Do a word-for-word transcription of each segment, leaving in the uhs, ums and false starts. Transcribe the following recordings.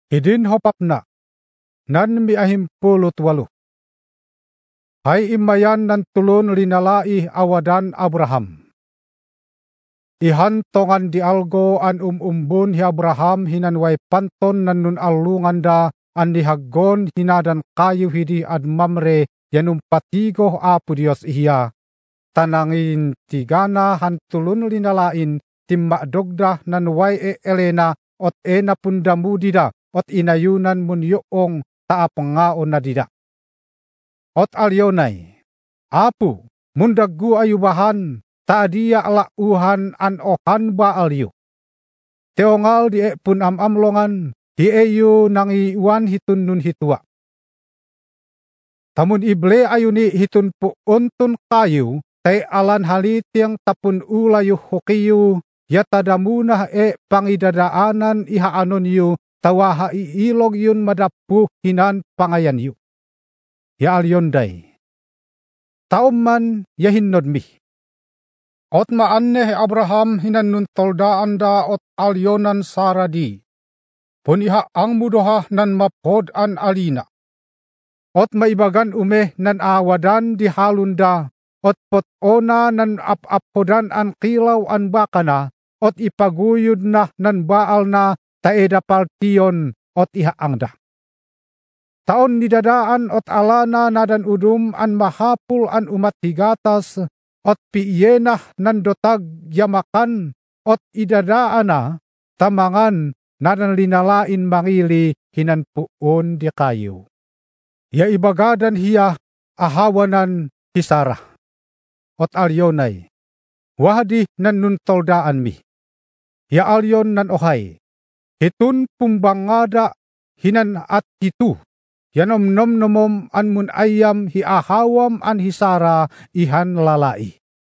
Idin hopap na, nan miahimpulot walo. Hay imayan nan tulon linalai awadan Abraham. Ihantongan di algo an umumbun hi Abraham hinanway panton nan nun alungan da an dihaggon hinadan kayu hidi ad mamre yanum patigo apu Dios iya. Tanangin tigana han tulon linalain timma dogda nan way e Elena ot ena pundamudida ot inayunan mun yoong taapangao na dida. Ot alyonay, apu, mundaggu ayubahan, taadia alauhan an ohan ba alyo. Teongal di e pun amamlongan, di eyu nang iwan hitun nun hitua. Tamun ible ayuni hitun pu untun kayu, tay alan halitiang tapun ulayu hokiyu, yatadamunah e pangidadaanan ihaanon yu, tawaha iilog yun madapuh hinan pangayan yu. Ya alyonday, taumman yahinnod mi. Ot maanne Abraham hinan nun toldaan da ot alyonan saradi. Pun iha ang mudoha nan mapod an alina. Ot maibagan ume nan awadan di halunda. Ot pot ona nan ap-apodan an kilaw an bakana. Ot ipaguyod na nan baal na taeda paltion ot iha angda. Taon nidadaan ot alana nadan udum an mahapul an umat higatas ot piyenah nan dotag yamakan ot idadaana tamangan nadan linalain mangili hinan puon di kayo. Ya ibagadan hiya ahawanan hisara. Ot alyonay, wahdi nan nun toldaan mi. Ya alyon nan ohay, hitun pumbangada hinan at hitu. Yanom nom nomom an mun ayam hi ahawam an hisara ihan lalai.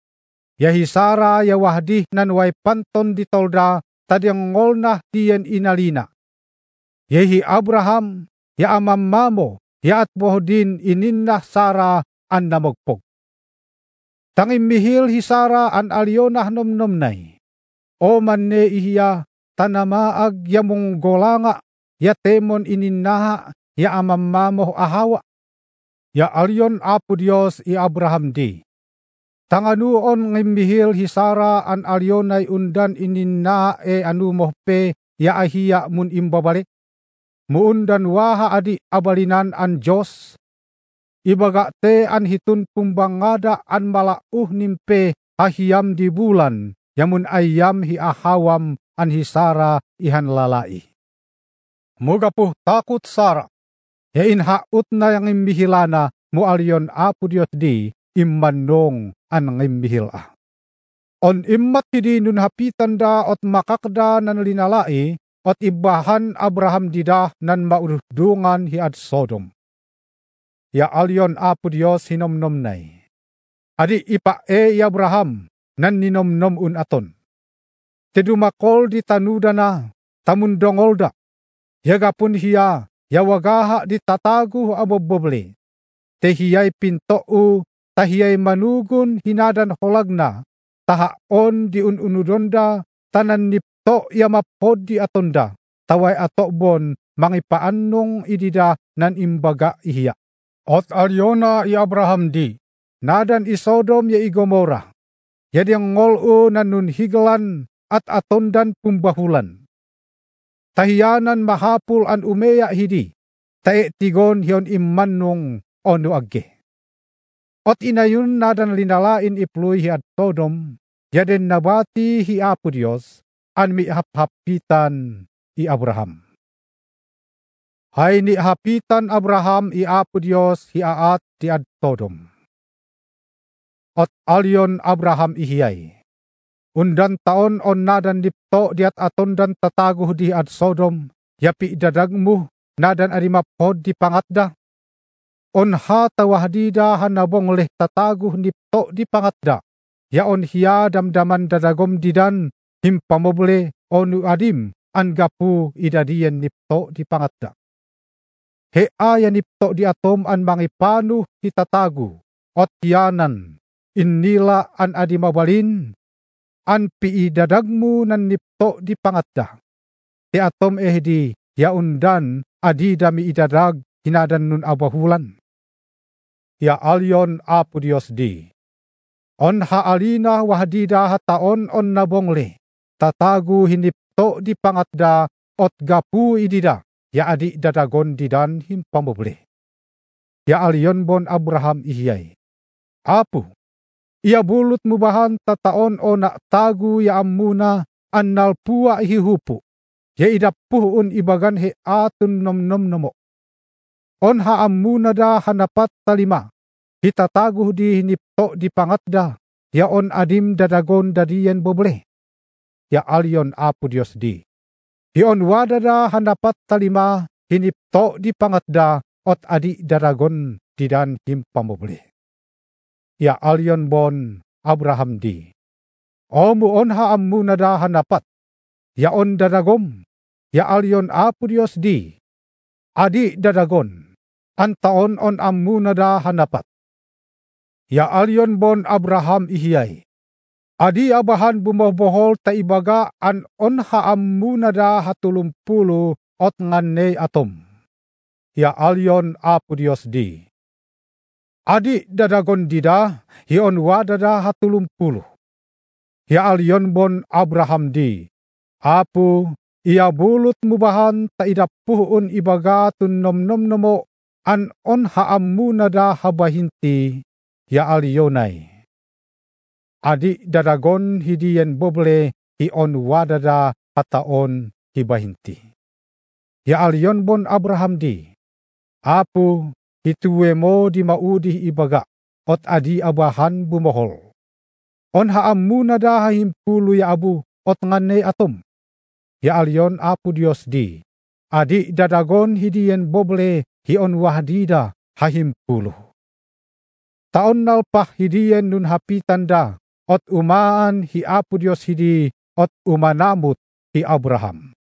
Ya hisara ya wahdi nan way panton di tolda tadyang ngolna diyan inalina. Ya hi Abraham ya amamamo ya at bohdin ininna Sara an namagpog. Tangim mihil hisara an alyonah nom nomnay. O manne ihiya tanamaag yamong golanga ya temon ininnaha ya amamamo ahawa. Ya alyon apu Dios i Abraham di. Tanganuon ngimihil hisara an alyonay undan ininna e anumoh pe ya ahiya mun imbabalik. Muundan waha adi abalinan an Diyos. Ibaga te an hitun pumbangada an malauh nimpe ahiyam di bulan. Yamun ayam hi ahawam an hisara ihan lalai. Mugapuh takut Sara. Ya inhaut na yang imbihilana mo alyon apu Dios di immanong an imbihil ah. On immat hidi nun hapitan da ot makakda nan linalai ot ibahan Abraham dida nan maudungan hi ad Sodom. Ya alyon apu Dios hinomnomnay. Adi ipa e Abraham nan ninomnom un aton. Tedumakol di tanuda na tamundongol da. Yagapun hiya yawagaha di tatagu aboboble. Tehiyay pintou, tahiyay manugun hinadan holagna, tahaon di ununudonda, tanan nipto yamapod di atonda, taway atobon mangipaannong idida nan imbaga ihiya. Ot alyona i Abraham di, nadan i Sodom ya i Gomora, yadyang ngolu nan nun higlan at atondan pumbahulan. Tahiyanan mahapul an umeya hidi, tae tigon hiyon immanong ono agge. Ot inayun nadan linalain ipluy hi ad Sodom, yaden nabati hi apu Dios, an mihapitan i Abraham. Hay ni hapitan Abraham i apu Dios hi aat di ad Sodom. Ot alyon Abraham ihiyay. Undan taon on nadan dipto diat atondan tataguh di ad Sodom, yapi dadagmu nadan arimapod di pangatda. On ha tawahdida hanabong leh tataguh nipto di pangatda, yaon hiya damdaman dadagom didan himpamoble onu adim angapu idadian nipto di pangatda. He aya nipto di atom an mangipanu hitatagu, ot hiyanan innila an adimabalin, an piidadagmu nan nipto di pangatda. Ti atom ehdi ya undan adi dami idadag hinadan nun abahulan. Ya alyon apu Dios di. On haalina wahdida hataon on nabongle. Tatagu hinipto di pangatda ot gapu idida. Ya adi dadagon didan himpamoble. Ya alyon bon Abraham ihiyay. Apu, ia bulut mubahan tataon o nak tagu ya amuna annal pua ihihupu. Ya idapuh un ibagan he atun nom nom nomo. On ha amuna da hanapat talima. Hitataguh di hinipto di pangatda. Ya on adim dadagon dadiyen boble. Ya alyon apu Dios di. Hion wadada hanapat talima hinipto di pangatda ot adi dadagon didan himpamoble. Ya alyon bon Abraham di. Omu on ha amuna da hanapat. Ya on dadagom. Ya alyon apu Dios di. Adi dadagon. Antaon on amuna da hanapat. Ya alyon bon Abraham ihiyay. Adi abahan bumobohol ta ibaga an on haamuna da hatulumpulu ot nganne atom. Ya alyon apu Dios di. Adi dadagon dida hion wadada hatulumpulu. Ya alyon bon Abraham di. Apu ia bulut mubahan ta idapuhun ibaga tun nom nom nomo an on haamuna da habahinti. Ya alyonay. Adi dadagon hidiyen boble hion wadada hataon hibahinti. Ya alyon bon Abraham di. Apu hituwe mo di maudi ibaga ot adi abahan bumohol. On haamuna da himpulu ya abu ot ngane atom. Ya alyon apu Dios di. Adi dadagon hidiyen boble hion wahdida hahimpulu. Taon nalpah hidiyen nun hapitanda ot umaan hi apu Dios hidi ot umanamut hi Abraham.